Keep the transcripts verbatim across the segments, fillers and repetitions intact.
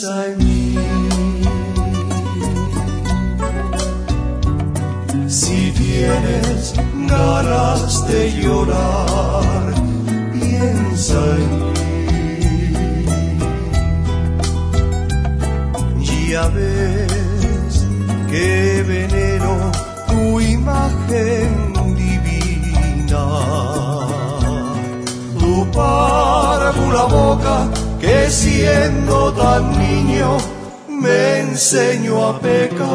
piensa en mí. Si tienes ganas de llorar, piensa en mí. Ya ves que venero tu imagen divina, tu párvula boca que siendo tan niño me enseñó a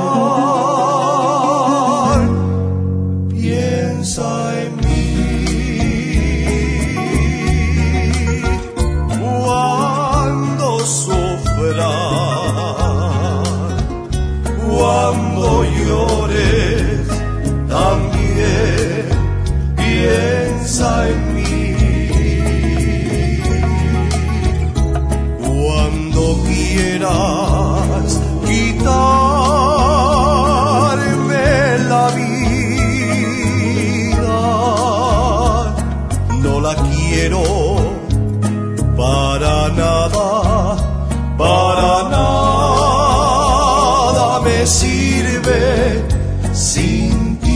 pecar. Piensa en mí cuando sufras, cuando llores, también piensa en mí. Cuando quieras quitarme la vida, no la quiero para nada, para nada me sirve sin ti.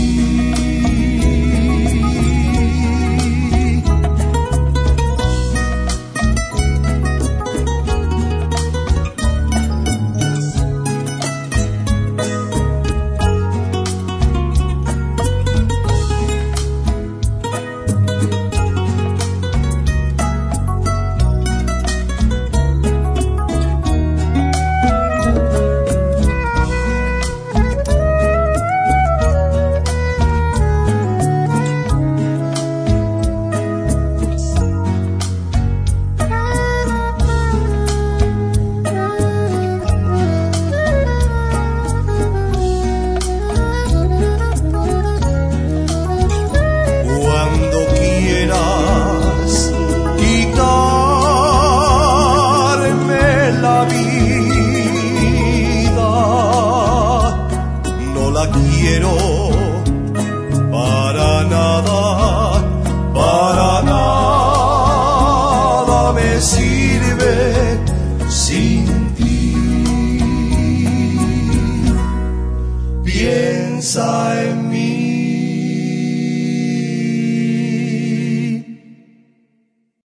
Quiero para nada, para nada me sirve sin ti. Piensa en mí.